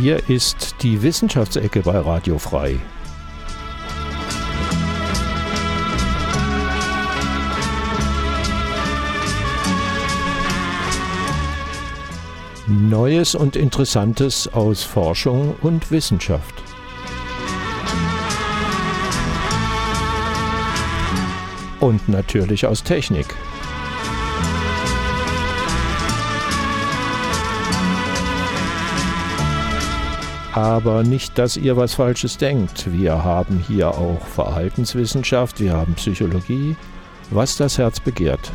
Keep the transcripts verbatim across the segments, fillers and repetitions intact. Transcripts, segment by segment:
Hier ist die Wissenschaftsecke bei Radio Frei. Neues und Interessantes aus Forschung und Wissenschaft. Und natürlich aus Technik. Aber nicht, dass ihr was Falsches denkt. Wir haben hier auch Verhaltenswissenschaft, wir haben Psychologie, was das Herz begehrt.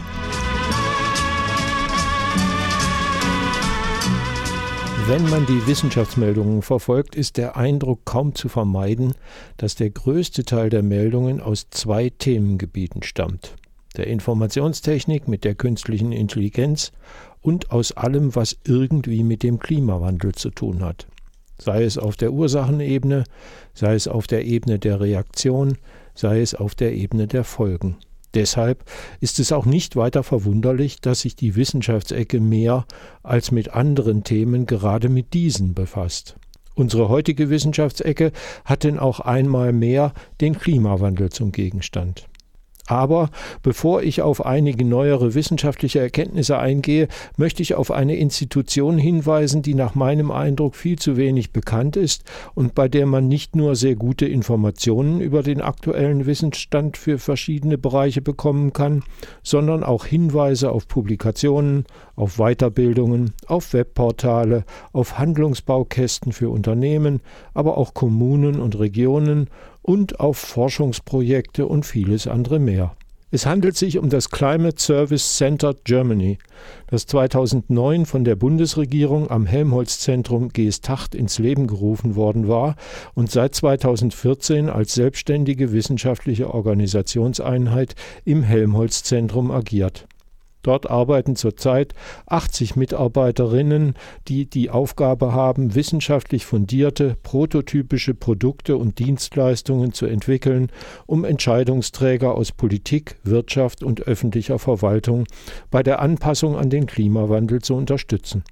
Wenn man die Wissenschaftsmeldungen verfolgt, ist der Eindruck kaum zu vermeiden, dass der größte Teil der Meldungen aus zwei Themengebieten stammt: der Informationstechnik mit der künstlichen Intelligenz und aus allem, was irgendwie mit dem Klimawandel zu tun hat. Sei es auf der Ursachenebene, sei es auf der Ebene der Reaktion, sei es auf der Ebene der Folgen. Deshalb ist es auch nicht weiter verwunderlich, dass sich die Wissenschaftsecke mehr als mit anderen Themen gerade mit diesen befasst. Unsere heutige Wissenschaftsecke hat denn auch einmal mehr den Klimawandel zum Gegenstand. Aber bevor ich auf einige neuere wissenschaftliche Erkenntnisse eingehe, möchte ich auf eine Institution hinweisen, die nach meinem Eindruck viel zu wenig bekannt ist und bei der man nicht nur sehr gute Informationen über den aktuellen Wissensstand für verschiedene Bereiche bekommen kann, sondern auch Hinweise auf Publikationen, auf Weiterbildungen, auf Webportale, auf Handlungsbaukästen für Unternehmen, aber auch Kommunen und Regionen und auf Forschungsprojekte und vieles andere mehr. Es handelt sich um das Climate Service Center Germany, das zweitausendneun von der Bundesregierung am Helmholtz-Zentrum Geesthacht ins Leben gerufen worden war und seit zweitausendvierzehn als selbstständige wissenschaftliche Organisationseinheit im Helmholtz-Zentrum agiert. Dort arbeiten zurzeit achtzig Mitarbeiterinnen, die die Aufgabe haben, wissenschaftlich fundierte, prototypische Produkte und Dienstleistungen zu entwickeln, um Entscheidungsträger aus Politik, Wirtschaft und öffentlicher Verwaltung bei der Anpassung an den Klimawandel zu unterstützen.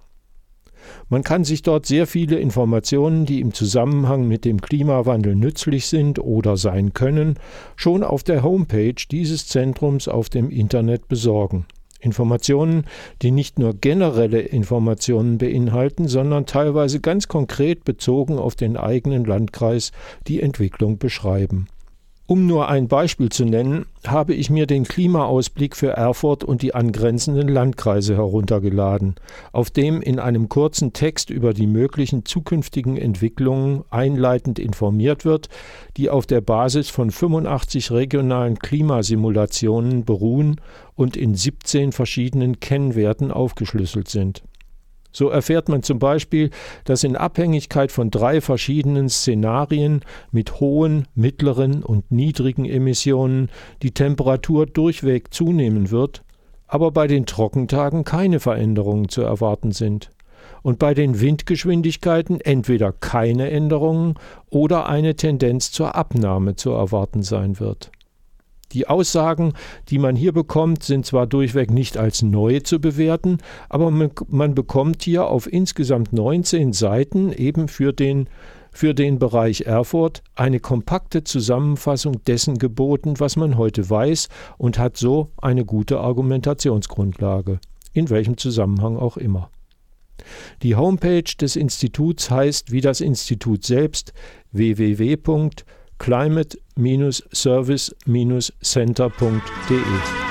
Man kann sich dort sehr viele Informationen, die im Zusammenhang mit dem Klimawandel nützlich sind oder sein können, schon auf der Homepage dieses Zentrums auf dem Internet besorgen. Informationen, die nicht nur generelle Informationen beinhalten, sondern teilweise ganz konkret bezogen auf den eigenen Landkreis die Entwicklung beschreiben. Um nur ein Beispiel zu nennen, habe ich mir den Klimaausblick für Erfurt und die angrenzenden Landkreise heruntergeladen, auf dem in einem kurzen Text über die möglichen zukünftigen Entwicklungen einleitend informiert wird, die auf der Basis von fünfundachtzig regionalen Klimasimulationen beruhen und in siebzehn verschiedenen Kennwerten aufgeschlüsselt sind. So erfährt man zum Beispiel, dass in Abhängigkeit von drei verschiedenen Szenarien mit hohen, mittleren und niedrigen Emissionen die Temperatur durchweg zunehmen wird, aber bei den Trockentagen keine Veränderungen zu erwarten sind. Und bei den Windgeschwindigkeiten entweder keine Änderungen oder eine Tendenz zur Abnahme zu erwarten sein wird. Die Aussagen, die man hier bekommt, sind zwar durchweg nicht als neu zu bewerten, aber man, man bekommt hier auf insgesamt neunzehn Seiten eben für den, für den Bereich Erfurt eine kompakte Zusammenfassung dessen geboten, was man heute weiß, und hat so eine gute Argumentationsgrundlage, in welchem Zusammenhang auch immer. Die Homepage des Instituts heißt wie das Institut selbst w w w punkt climate Service Center punkt de.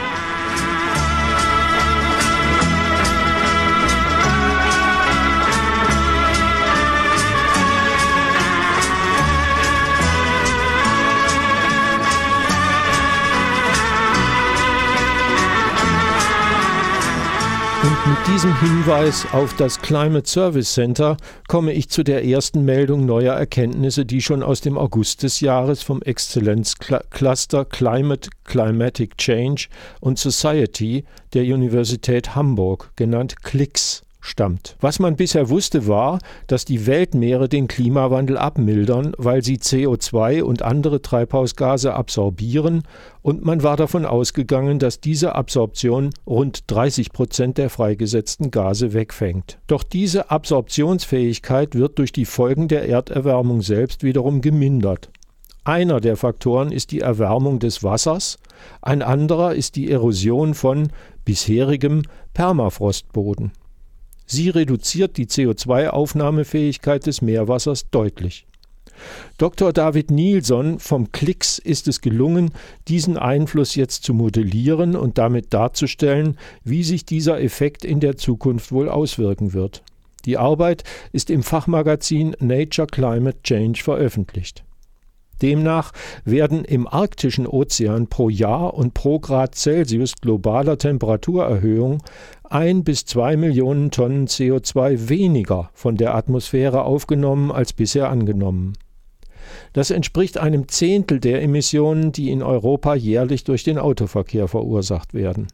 Und mit diesem Hinweis auf das Climate Service Center komme ich zu der ersten Meldung neuer Erkenntnisse, die schon aus dem August des Jahres vom Exzellenzcluster Climate, Climatic Change und Society der Universität Hamburg, genannt C L I X, stammt. Was man bisher wusste, war, dass die Weltmeere den Klimawandel abmildern, weil sie C O zwei und andere Treibhausgase absorbieren, und man war davon ausgegangen, dass diese Absorption rund dreißig Prozent der freigesetzten Gase wegfängt. Doch diese Absorptionsfähigkeit wird durch die Folgen der Erderwärmung selbst wiederum gemindert. Einer der Faktoren ist die Erwärmung des Wassers, ein anderer ist die Erosion von bisherigem Permafrostboden. Sie reduziert die C O zwei Aufnahmefähigkeit des Meerwassers deutlich. Doktor David Neilson vom C L I X ist es gelungen, diesen Einfluss jetzt zu modellieren und damit darzustellen, wie sich dieser Effekt in der Zukunft wohl auswirken wird. Die Arbeit ist im Fachmagazin Nature Climate Change veröffentlicht. Demnach werden im arktischen Ozean pro Jahr und pro Grad Celsius globaler Temperaturerhöhung ein bis zwei Millionen Tonnen C O zwei weniger von der Atmosphäre aufgenommen als bisher angenommen. Das entspricht einem Zehntel der Emissionen, die in Europa jährlich durch den Autoverkehr verursacht werden.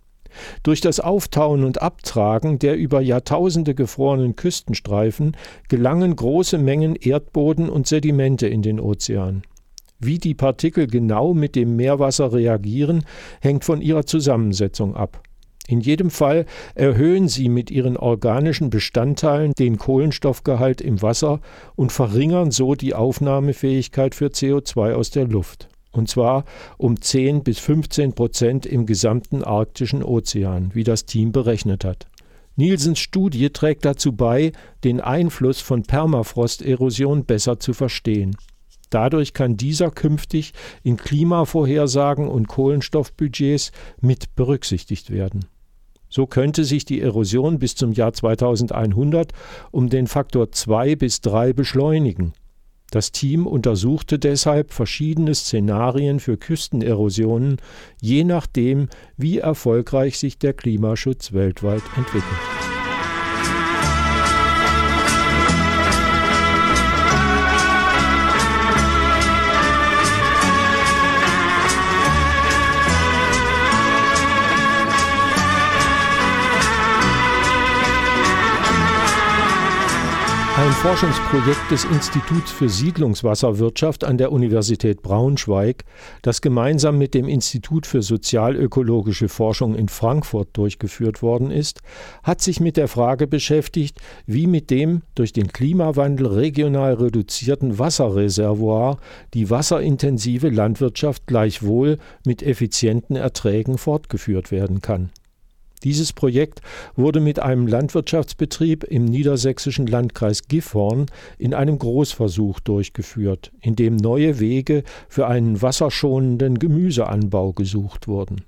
Durch das Auftauen und Abtragen der über Jahrtausende gefrorenen Küstenstreifen gelangen große Mengen Erdboden und Sedimente in den Ozean. Wie die Partikel genau mit dem Meerwasser reagieren, hängt von ihrer Zusammensetzung ab. In jedem Fall erhöhen sie mit ihren organischen Bestandteilen den Kohlenstoffgehalt im Wasser und verringern so die Aufnahmefähigkeit für C O zwei aus der Luft. Und zwar um zehn bis fünfzehn Prozent im gesamten arktischen Ozean, wie das Team berechnet hat. Nielsens Studie trägt dazu bei, den Einfluss von Permafrosterosion besser zu verstehen. Dadurch kann dieser künftig in Klimavorhersagen und Kohlenstoffbudgets mit berücksichtigt werden. So könnte sich die Erosion bis zum Jahr zweitausendeinhundert um den Faktor zwei bis drei beschleunigen. Das Team untersuchte deshalb verschiedene Szenarien für Küstenerosionen, je nachdem, wie erfolgreich sich der Klimaschutz weltweit entwickelt. Ein Forschungsprojekt des Instituts für Siedlungswasserwirtschaft an der Universität Braunschweig, das gemeinsam mit dem Institut für sozialökologische Forschung in Frankfurt durchgeführt worden ist, hat sich mit der Frage beschäftigt, wie mit dem durch den Klimawandel regional reduzierten Wasserreservoir die wasserintensive Landwirtschaft gleichwohl mit effizienten Erträgen fortgeführt werden kann. Dieses Projekt wurde mit einem Landwirtschaftsbetrieb im niedersächsischen Landkreis Gifhorn in einem Großversuch durchgeführt, in dem neue Wege für einen wasserschonenden Gemüseanbau gesucht wurden.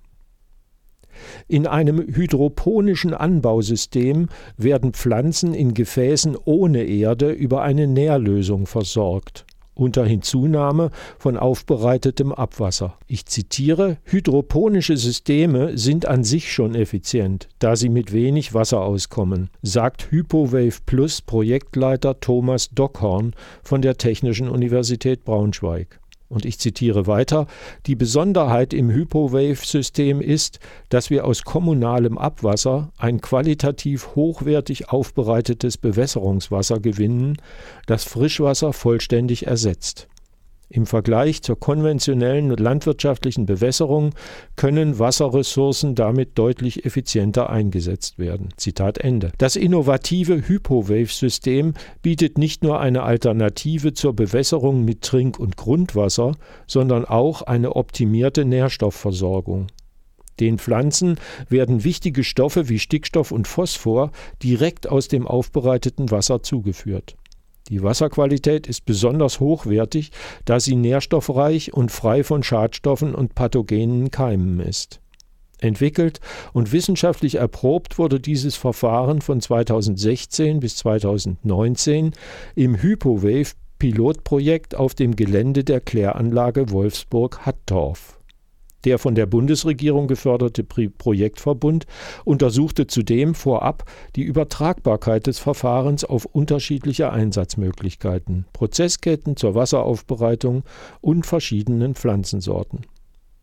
In einem hydroponischen Anbausystem werden Pflanzen in Gefäßen ohne Erde über eine Nährlösung versorgt, unter Hinzunahme von aufbereitetem Abwasser. Ich zitiere: Hydroponische Systeme sind an sich schon effizient, da sie mit wenig Wasser auskommen, sagt HypoWave Plus Projektleiter Thomas Dockhorn von der Technischen Universität Braunschweig. Und ich zitiere weiter: Die Besonderheit im HypoWave-System ist, dass wir aus kommunalem Abwasser ein qualitativ hochwertig aufbereitetes Bewässerungswasser gewinnen, das Frischwasser vollständig ersetzt. Im Vergleich zur konventionellen landwirtschaftlichen Bewässerung können Wasserressourcen damit deutlich effizienter eingesetzt werden. Zitat Ende. Das innovative HypoWave-System bietet nicht nur eine Alternative zur Bewässerung mit Trink- und Grundwasser, sondern auch eine optimierte Nährstoffversorgung. Den Pflanzen werden wichtige Stoffe wie Stickstoff und Phosphor direkt aus dem aufbereiteten Wasser zugeführt. Die Wasserqualität ist besonders hochwertig, da sie nährstoffreich und frei von Schadstoffen und pathogenen Keimen ist. Entwickelt und wissenschaftlich erprobt wurde dieses Verfahren von zweitausendsechzehn bis zweitausendneunzehn im HypoWave-Pilotprojekt auf dem Gelände der Kläranlage Wolfsburg-Hattorf. Der von der Bundesregierung geförderte Projektverbund untersuchte zudem vorab die Übertragbarkeit des Verfahrens auf unterschiedliche Einsatzmöglichkeiten, Prozessketten zur Wasseraufbereitung und verschiedenen Pflanzensorten.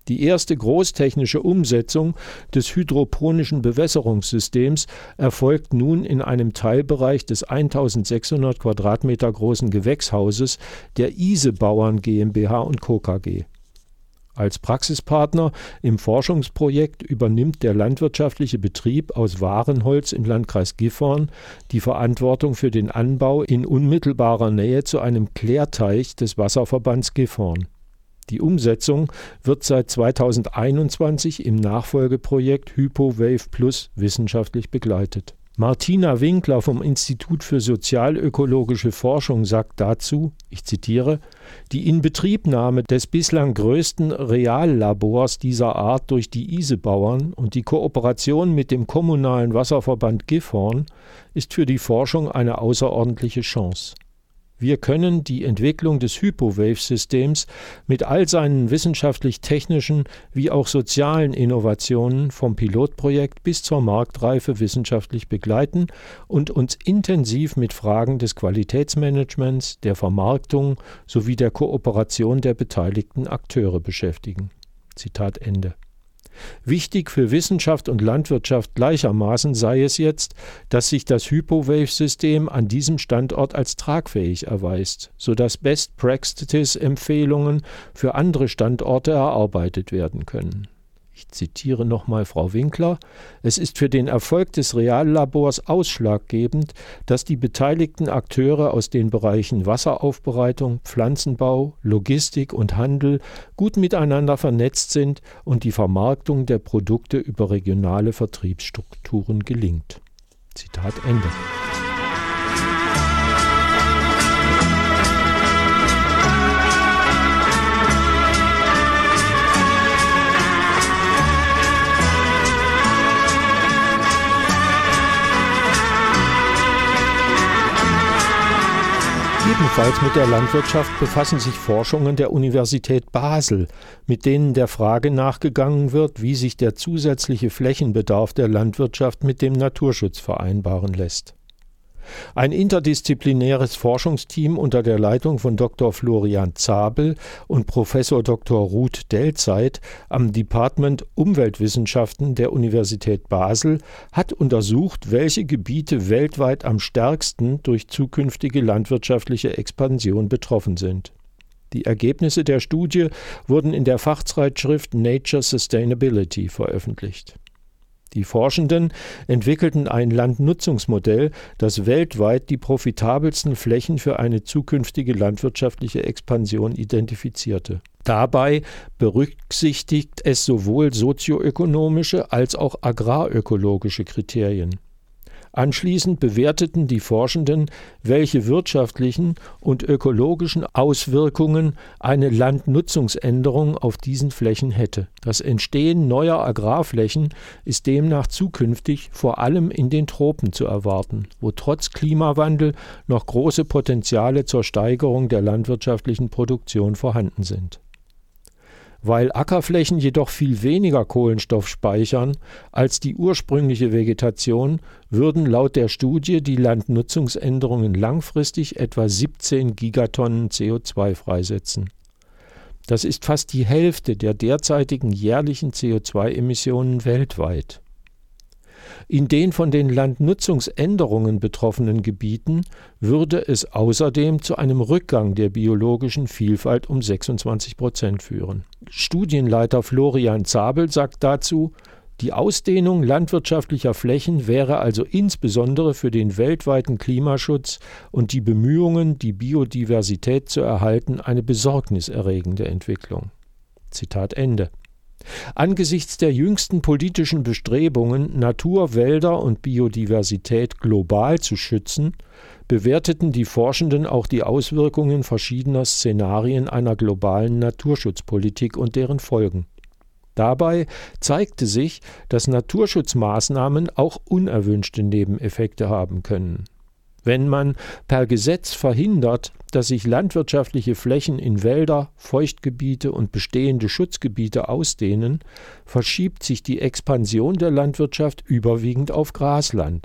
Die erste großtechnische Umsetzung des hydroponischen Bewässerungssystems erfolgt nun in einem Teilbereich des eintausendsechshundert Quadratmeter großen Gewächshauses der Ise-Bauern GmbH und Co. KG. Als Praxispartner im Forschungsprojekt übernimmt der landwirtschaftliche Betrieb aus Wahrenholz im Landkreis Gifhorn die Verantwortung für den Anbau in unmittelbarer Nähe zu einem Klärteich des Wasserverbands Gifhorn. Die Umsetzung wird seit zweitausendeinundzwanzig im Nachfolgeprojekt HypoWave Plus wissenschaftlich begleitet. Martina Winkler vom Institut für sozialökologische Forschung sagt dazu, ich zitiere, die Inbetriebnahme des bislang größten Reallabors dieser Art durch die Ise-Bauern und die Kooperation mit dem kommunalen Wasserverband Gifhorn ist für die Forschung eine außerordentliche Chance. Wir können die Entwicklung des HypoWave-Systems mit all seinen wissenschaftlich-technischen wie auch sozialen Innovationen vom Pilotprojekt bis zur Marktreife wissenschaftlich begleiten und uns intensiv mit Fragen des Qualitätsmanagements, der Vermarktung sowie der Kooperation der beteiligten Akteure beschäftigen. Zitat Ende. Wichtig für Wissenschaft und Landwirtschaft gleichermaßen sei es jetzt, dass sich das HypoWave-System an diesem Standort als tragfähig erweist, sodass Best-Practice-Empfehlungen für andere Standorte erarbeitet werden können. Ich zitiere nochmal Frau Winkler, es ist für den Erfolg des Reallabors ausschlaggebend, dass die beteiligten Akteure aus den Bereichen Wasseraufbereitung, Pflanzenbau, Logistik und Handel gut miteinander vernetzt sind und die Vermarktung der Produkte über regionale Vertriebsstrukturen gelingt. Zitat Ende. Ebenfalls mit der Landwirtschaft befassen sich Forschungen der Universität Basel, mit denen der Frage nachgegangen wird, wie sich der zusätzliche Flächenbedarf der Landwirtschaft mit dem Naturschutz vereinbaren lässt. Ein interdisziplinäres Forschungsteam unter der Leitung von Doktor Florian Zabel und Professor Doktor Ruth Delzeit am Department Umweltwissenschaften der Universität Basel hat untersucht, welche Gebiete weltweit am stärksten durch zukünftige landwirtschaftliche Expansion betroffen sind. Die Ergebnisse der Studie wurden in der Fachzeitschrift Nature Sustainability veröffentlicht. Die Forschenden entwickelten ein Landnutzungsmodell, das weltweit die profitabelsten Flächen für eine zukünftige landwirtschaftliche Expansion identifizierte. Dabei berücksichtigt es sowohl sozioökonomische als auch agrarökologische Kriterien. Anschließend bewerteten die Forschenden, welche wirtschaftlichen und ökologischen Auswirkungen eine Landnutzungsänderung auf diesen Flächen hätte. Das Entstehen neuer Agrarflächen ist demnach zukünftig vor allem in den Tropen zu erwarten, wo trotz Klimawandel noch große Potenziale zur Steigerung der landwirtschaftlichen Produktion vorhanden sind. Weil Ackerflächen jedoch viel weniger Kohlenstoff speichern als die ursprüngliche Vegetation, würden laut der Studie die Landnutzungsänderungen langfristig etwa siebzehn Gigatonnen C O zwei freisetzen. Das ist fast die Hälfte der derzeitigen jährlichen C O zwei Emissionen weltweit. In den von den Landnutzungsänderungen betroffenen Gebieten würde es außerdem zu einem Rückgang der biologischen Vielfalt um sechsundzwanzig Prozent führen. Studienleiter Florian Zabel sagt dazu, die Ausdehnung landwirtschaftlicher Flächen wäre also insbesondere für den weltweiten Klimaschutz und die Bemühungen, die Biodiversität zu erhalten, eine besorgniserregende Entwicklung. Zitat Ende. Angesichts der jüngsten politischen Bestrebungen, Natur, Wälder und Biodiversität global zu schützen, bewerteten die Forschenden auch die Auswirkungen verschiedener Szenarien einer globalen Naturschutzpolitik und deren Folgen. Dabei zeigte sich, dass Naturschutzmaßnahmen auch unerwünschte Nebeneffekte haben können. Wenn man per Gesetz verhindert, dass sich landwirtschaftliche Flächen in Wälder, Feuchtgebiete und bestehende Schutzgebiete ausdehnen, verschiebt sich die Expansion der Landwirtschaft überwiegend auf Grasland.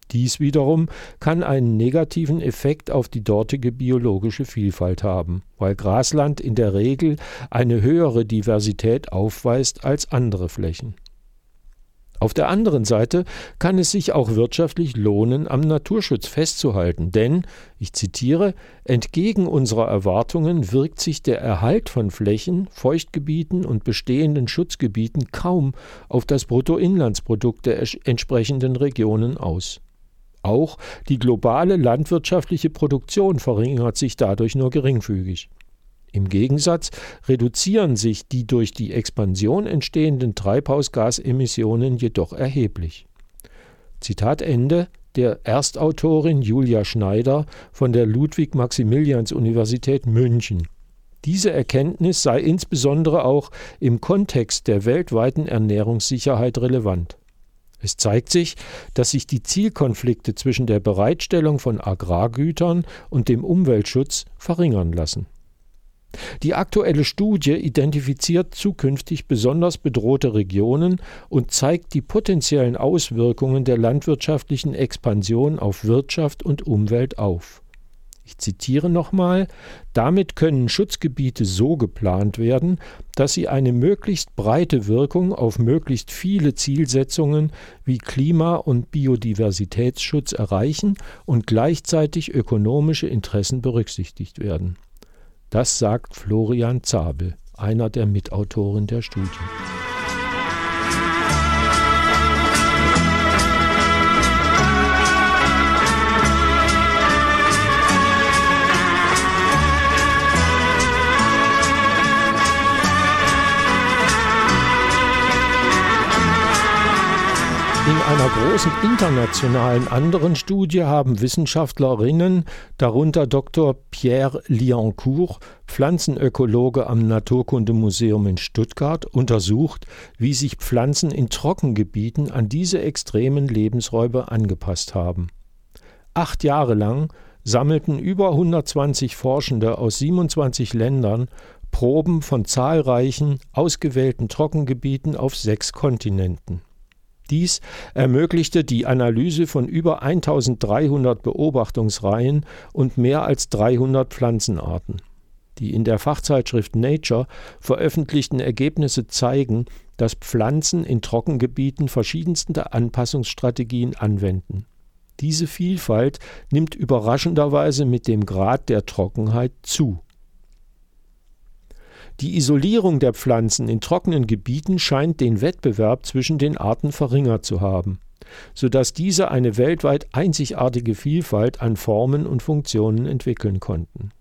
Dies wiederum kann einen negativen Effekt auf die dortige biologische Vielfalt haben, weil Grasland in der Regel eine höhere Diversität aufweist als andere Flächen. Auf der anderen Seite kann es sich auch wirtschaftlich lohnen, am Naturschutz festzuhalten, denn, ich zitiere, entgegen unserer Erwartungen wirkt sich der Erhalt von Flächen, Feuchtgebieten und bestehenden Schutzgebieten kaum auf das Bruttoinlandsprodukt der entsprechenden Regionen aus. Auch die globale landwirtschaftliche Produktion verringert sich dadurch nur geringfügig. Im Gegensatz reduzieren sich die durch die Expansion entstehenden Treibhausgasemissionen jedoch erheblich. Zitat Ende der Erstautorin Julia Schneider von der Ludwig-Maximilians-Universität München. Diese Erkenntnis sei insbesondere auch im Kontext der weltweiten Ernährungssicherheit relevant. Es zeigt sich, dass sich die Zielkonflikte zwischen der Bereitstellung von Agrargütern und dem Umweltschutz verringern lassen. Die aktuelle Studie identifiziert zukünftig besonders bedrohte Regionen und zeigt die potenziellen Auswirkungen der landwirtschaftlichen Expansion auf Wirtschaft und Umwelt auf. Ich zitiere nochmal: Damit können Schutzgebiete so geplant werden, dass sie eine möglichst breite Wirkung auf möglichst viele Zielsetzungen wie Klima- und Biodiversitätsschutz erreichen und gleichzeitig ökonomische Interessen berücksichtigt werden. Das sagt Florian Zabel, einer der Mitautoren der Studie. In einer großen internationalen anderen Studie haben Wissenschaftlerinnen, darunter Doktor Pierre Liancourt, Pflanzenökologe am Naturkundemuseum in Stuttgart, untersucht, wie sich Pflanzen in Trockengebieten an diese extremen Lebensräume angepasst haben. Acht Jahre lang sammelten über hundertzwanzig Forschende aus siebenundzwanzig Ländern Proben von zahlreichen, ausgewählten Trockengebieten auf sechs Kontinenten. Dies ermöglichte die Analyse von über eintausenddreihundert Beobachtungsreihen und mehr als dreihundert Pflanzenarten. Die in der Fachzeitschrift Nature veröffentlichten Ergebnisse zeigen, dass Pflanzen in Trockengebieten verschiedenste Anpassungsstrategien anwenden. Diese Vielfalt nimmt überraschenderweise mit dem Grad der Trockenheit zu. Die Isolierung der Pflanzen in trockenen Gebieten scheint den Wettbewerb zwischen den Arten verringert zu haben, sodass diese eine weltweit einzigartige Vielfalt an Formen und Funktionen entwickeln konnten.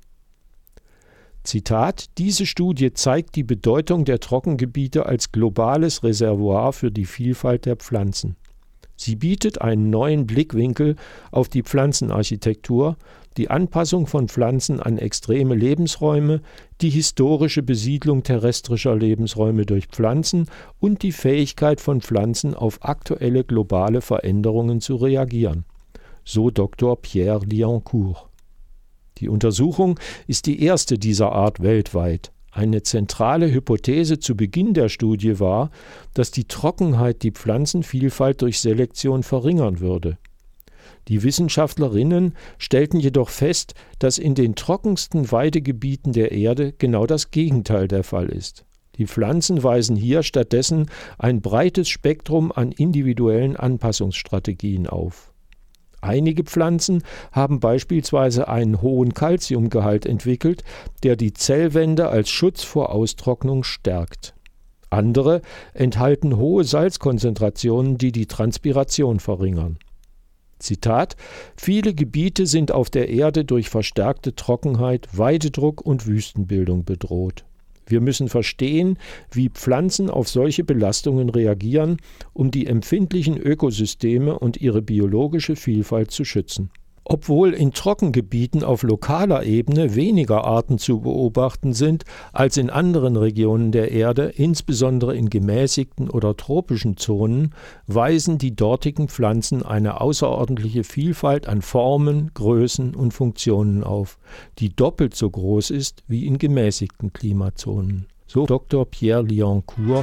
Zitat: Diese Studie zeigt die Bedeutung der Trockengebiete als globales Reservoir für die Vielfalt der Pflanzen. Sie bietet einen neuen Blickwinkel auf die Pflanzenarchitektur, die Anpassung von Pflanzen an extreme Lebensräume, die historische Besiedlung terrestrischer Lebensräume durch Pflanzen und die Fähigkeit von Pflanzen auf aktuelle globale Veränderungen zu reagieren, so Doktor Pierre Liancourt. Die Untersuchung ist die erste dieser Art weltweit. Eine zentrale Hypothese zu Beginn der Studie war, dass die Trockenheit die Pflanzenvielfalt durch Selektion verringern würde. Die Wissenschaftlerinnen stellten jedoch fest, dass in den trockensten Weidegebieten der Erde genau das Gegenteil der Fall ist. Die Pflanzen weisen hier stattdessen ein breites Spektrum an individuellen Anpassungsstrategien auf. Einige Pflanzen haben beispielsweise einen hohen Calciumgehalt entwickelt, der die Zellwände als Schutz vor Austrocknung stärkt. Andere enthalten hohe Salzkonzentrationen, die die Transpiration verringern. Zitat: Viele Gebiete sind auf der Erde durch verstärkte Trockenheit, Weidedruck und Wüstenbildung bedroht. Wir müssen verstehen, wie Pflanzen auf solche Belastungen reagieren, um die empfindlichen Ökosysteme und ihre biologische Vielfalt zu schützen. Obwohl in Trockengebieten auf lokaler Ebene weniger Arten zu beobachten sind als in anderen Regionen der Erde, insbesondere in gemäßigten oder tropischen Zonen, weisen die dortigen Pflanzen eine außerordentliche Vielfalt an Formen, Größen und Funktionen auf, die doppelt so groß ist wie in gemäßigten Klimazonen. So Doktor Pierre Liancourt.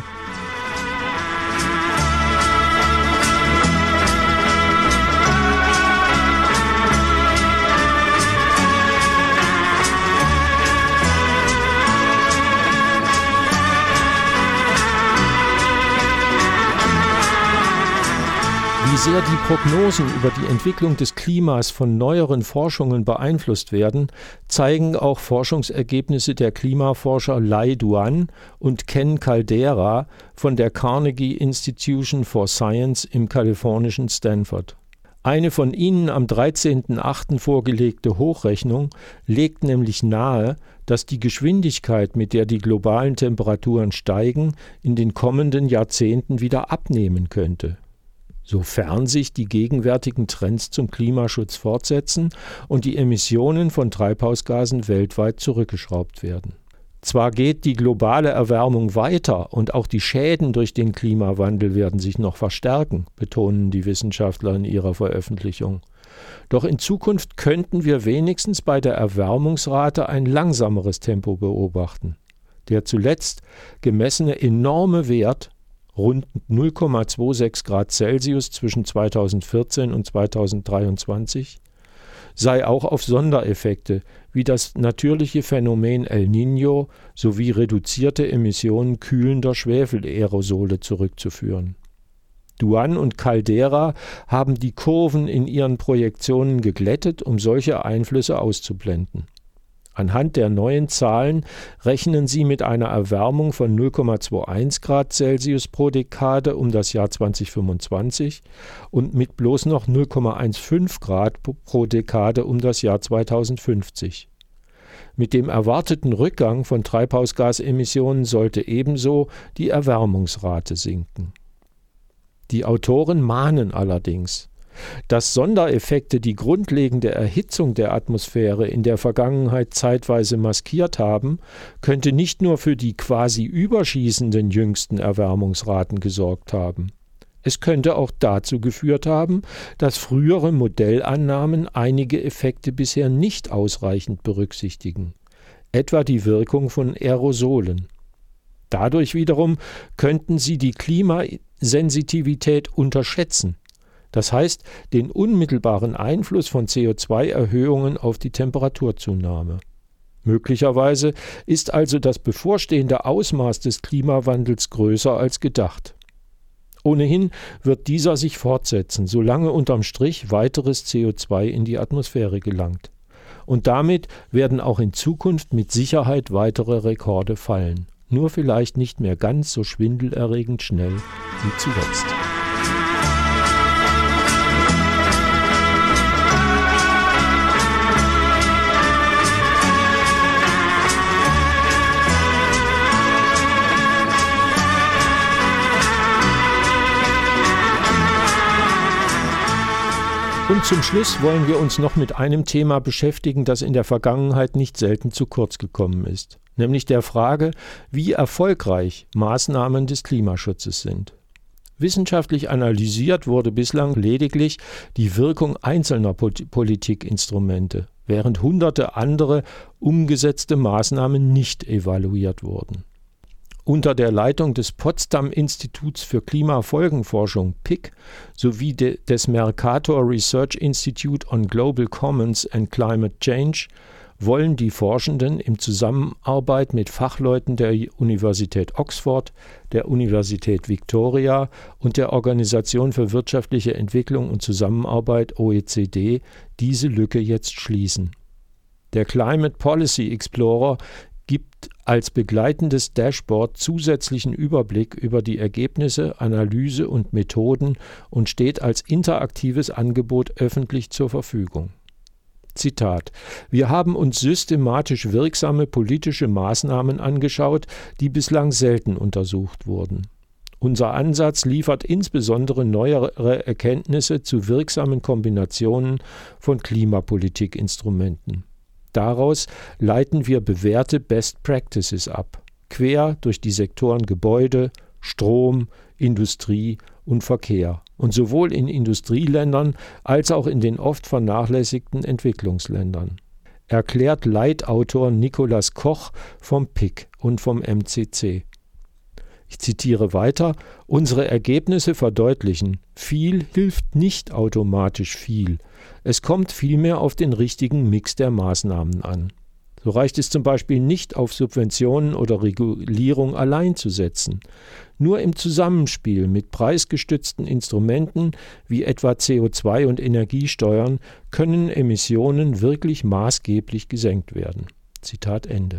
sehr die Prognosen über die Entwicklung des Klimas von neueren Forschungen beeinflusst werden, zeigen auch Forschungsergebnisse der Klimaforscher Lai Duan und Ken Caldeira von der Carnegie Institution for Science im kalifornischen Stanford. Eine von ihnen am dreizehnten achten vorgelegte Hochrechnung legt nämlich nahe, dass die Geschwindigkeit, mit der die globalen Temperaturen steigen, in den kommenden Jahrzehnten wieder abnehmen könnte, sofern sich die gegenwärtigen Trends zum Klimaschutz fortsetzen und die Emissionen von Treibhausgasen weltweit zurückgeschraubt werden. Zwar geht die globale Erwärmung weiter und auch die Schäden durch den Klimawandel werden sich noch verstärken, betonen die Wissenschaftler in ihrer Veröffentlichung. Doch in Zukunft könnten wir wenigstens bei der Erwärmungsrate ein langsameres Tempo beobachten. Der zuletzt gemessene enorme Wert, rund null Komma sechsundzwanzig Grad Celsius zwischen zweitausendvierzehn und zweitausenddreiundzwanzig, sei auch auf Sondereffekte wie das natürliche Phänomen El Niño sowie reduzierte Emissionen kühlender Schwefelaerosole zurückzuführen. Duan und Caldeira haben die Kurven in ihren Projektionen geglättet, um solche Einflüsse auszublenden. Anhand der neuen Zahlen rechnen sie mit einer Erwärmung von null Komma einundzwanzig Grad Celsius pro Dekade um das Jahr zweitausendfünfundzwanzig und mit bloß noch null Komma fünfzehn Grad pro Dekade um das Jahr zweitausendfünfzig. Mit dem erwarteten Rückgang von Treibhausgasemissionen sollte ebenso die Erwärmungsrate sinken. Die Autoren mahnen allerdings, dass Sondereffekte die grundlegende Erhitzung der Atmosphäre in der Vergangenheit zeitweise maskiert haben, könnte nicht nur für die quasi überschießenden jüngsten Erwärmungsraten gesorgt haben. Es könnte auch dazu geführt haben, dass frühere Modellannahmen einige Effekte bisher nicht ausreichend berücksichtigen, etwa die Wirkung von Aerosolen. Dadurch wiederum könnten sie die Klimasensitivität unterschätzen. Das heißt, den unmittelbaren Einfluss von C O zwei Erhöhungen auf die Temperaturzunahme. Möglicherweise ist also das bevorstehende Ausmaß des Klimawandels größer als gedacht. Ohnehin wird dieser sich fortsetzen, solange unterm Strich weiteres C O zwei in die Atmosphäre gelangt. Und damit werden auch in Zukunft mit Sicherheit weitere Rekorde fallen. Nur vielleicht nicht mehr ganz so schwindelerregend schnell wie zuletzt. Und zum Schluss wollen wir uns noch mit einem Thema beschäftigen, das in der Vergangenheit nicht selten zu kurz gekommen ist, nämlich der Frage, wie erfolgreich Maßnahmen des Klimaschutzes sind. Wissenschaftlich analysiert wurde bislang lediglich die Wirkung einzelner Politikinstrumente, während hunderte andere umgesetzte Maßnahmen nicht evaluiert wurden. Unter der Leitung des Potsdam-Instituts für Klimafolgenforschung P I C sowie de, des Mercator Research Institute on Global Commons and Climate Change wollen die Forschenden in Zusammenarbeit mit Fachleuten der Universität Oxford, der Universität Victoria und der Organisation für wirtschaftliche Entwicklung und Zusammenarbeit O E C D diese Lücke jetzt schließen. Der Climate Policy Explorer gibt als begleitendes Dashboard zusätzlichen Überblick über die Ergebnisse, Analyse und Methoden und steht als interaktives Angebot öffentlich zur Verfügung. Zitat: Wir haben uns systematisch wirksame politische Maßnahmen angeschaut, die bislang selten untersucht wurden. Unser Ansatz liefert insbesondere neuere Erkenntnisse zu wirksamen Kombinationen von Klimapolitikinstrumenten. Daraus leiten wir bewährte Best Practices ab, quer durch die Sektoren Gebäude, Strom, Industrie und Verkehr und sowohl in Industrieländern als auch in den oft vernachlässigten Entwicklungsländern, erklärt Leitautor Nikolaus Koch vom P I C und vom M C C. Ich zitiere weiter: Unsere Ergebnisse verdeutlichen, viel hilft nicht automatisch viel. Es kommt vielmehr auf den richtigen Mix der Maßnahmen an. So reicht es zum Beispiel nicht, auf Subventionen oder Regulierung allein zu setzen. Nur im Zusammenspiel mit preisgestützten Instrumenten wie etwa C O zwei- und Energiesteuern können Emissionen wirklich maßgeblich gesenkt werden. Zitat Ende.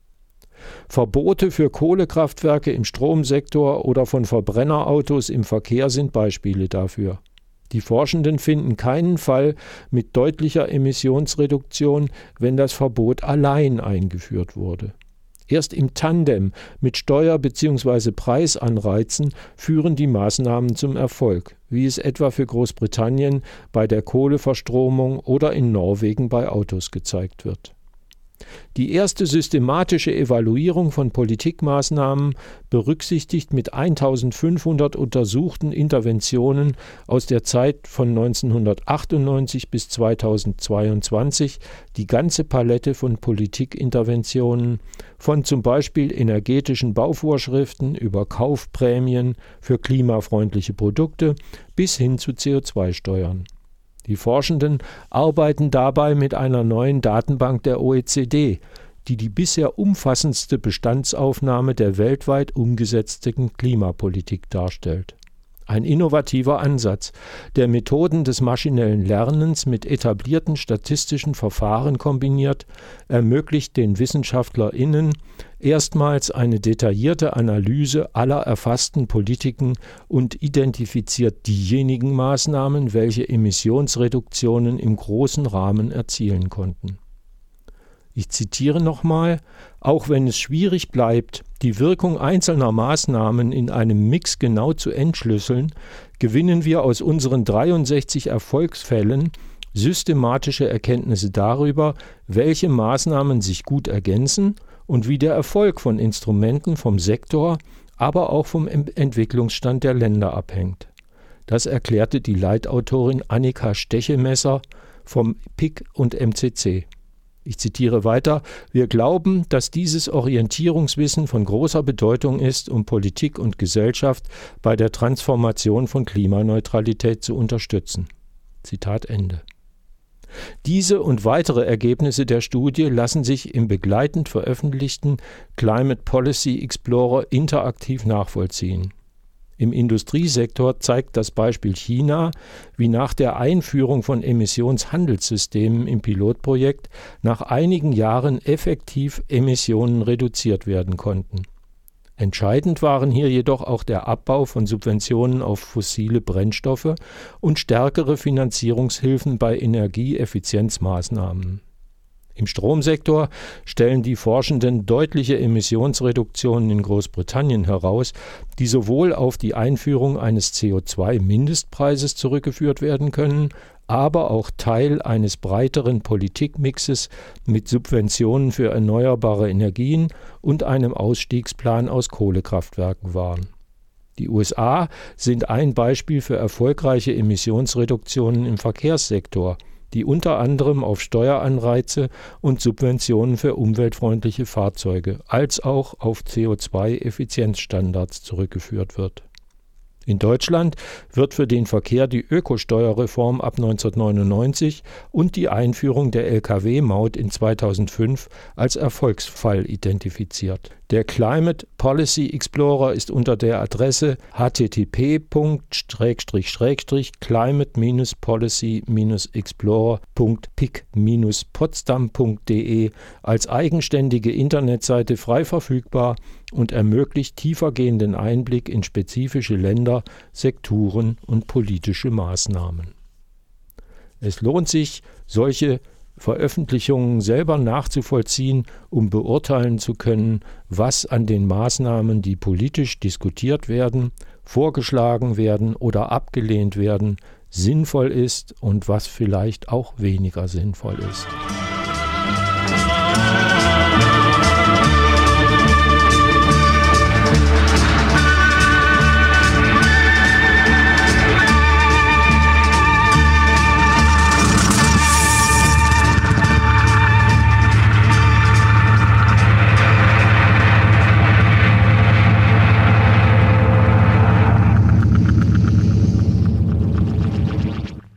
Verbote für Kohlekraftwerke im Stromsektor oder von Verbrennerautos im Verkehr sind Beispiele dafür. Die Forschenden finden keinen Fall mit deutlicher Emissionsreduktion, wenn das Verbot allein eingeführt wurde. Erst im Tandem mit Steuer- bzw. Preisanreizen führen die Maßnahmen zum Erfolg, wie es etwa für Großbritannien bei der Kohleverstromung oder in Norwegen bei Autos gezeigt wird. Die erste systematische Evaluierung von Politikmaßnahmen berücksichtigt mit eintausendfünfhundert untersuchten Interventionen aus der Zeit von neunzehnhundertachtundneunzig bis zweitausendzweiundzwanzig die ganze Palette von Politikinterventionen, von zum Beispiel energetischen Bauvorschriften über Kaufprämien für klimafreundliche Produkte bis hin zu C O zwei Steuern. Die Forschenden arbeiten dabei mit einer neuen Datenbank der O E C D, die die bisher umfassendste Bestandsaufnahme der weltweit umgesetzten Klimapolitik darstellt. Ein innovativer Ansatz, der Methoden des maschinellen Lernens mit etablierten statistischen Verfahren kombiniert, ermöglicht den WissenschaftlerInnen erstmals eine detaillierte Analyse aller erfassten Politiken und identifiziert diejenigen Maßnahmen, welche Emissionsreduktionen im großen Rahmen erzielen konnten. Ich zitiere nochmal: Auch wenn es schwierig bleibt, die Wirkung einzelner Maßnahmen in einem Mix genau zu entschlüsseln, gewinnen wir aus unseren dreiundsechzig Erfolgsfällen systematische Erkenntnisse darüber, welche Maßnahmen sich gut ergänzen und wie der Erfolg von Instrumenten vom Sektor, aber auch vom Entwicklungsstand der Länder abhängt. Das erklärte die Leitautorin Annika Stechemesser vom P I C und M C C. Ich zitiere weiter: Wir glauben, dass dieses Orientierungswissen von großer Bedeutung ist, um Politik und Gesellschaft bei der Transformation von Klimaneutralität zu unterstützen. Zitat Ende. Diese und weitere Ergebnisse der Studie lassen sich im begleitend veröffentlichten Climate Policy Explorer interaktiv nachvollziehen. Im Industriesektor zeigt das Beispiel China, wie nach der Einführung von Emissionshandelssystemen im Pilotprojekt nach einigen Jahren effektiv Emissionen reduziert werden konnten. Entscheidend waren hier jedoch auch der Abbau von Subventionen auf fossile Brennstoffe und stärkere Finanzierungshilfen bei Energieeffizienzmaßnahmen. Im Stromsektor stellen die Forschenden deutliche Emissionsreduktionen in Großbritannien heraus, die sowohl auf die Einführung eines C O zwei Mindestpreises zurückgeführt werden können, aber auch Teil eines breiteren Politikmixes mit Subventionen für erneuerbare Energien und einem Ausstiegsplan aus Kohlekraftwerken waren. Die U S A sind ein Beispiel für erfolgreiche Emissionsreduktionen im Verkehrssektor, die unter anderem auf Steueranreize und Subventionen für umweltfreundliche Fahrzeuge als auch auf C O zwei Effizienzstandards zurückgeführt wird. In Deutschland wird für den Verkehr die Ökosteuerreform ab neunzehnhundertneunundneunzig und die Einführung der L K W-Maut in zweitausendfünf als Erfolgsfall identifiziert. Der Climate Policy Explorer ist unter der Adresse h t t p Bindestrich Schrägstrich climate policy explorer punkt pic potsdam punkt de als eigenständige Internetseite frei verfügbar und ermöglicht tiefergehenden Einblick in spezifische Länder, Sektoren und politische Maßnahmen. Es lohnt sich, solche Veröffentlichungen selber nachzuvollziehen, um beurteilen zu können, was an den Maßnahmen, die politisch diskutiert werden, vorgeschlagen werden oder abgelehnt werden, sinnvoll ist und was vielleicht auch weniger sinnvoll ist.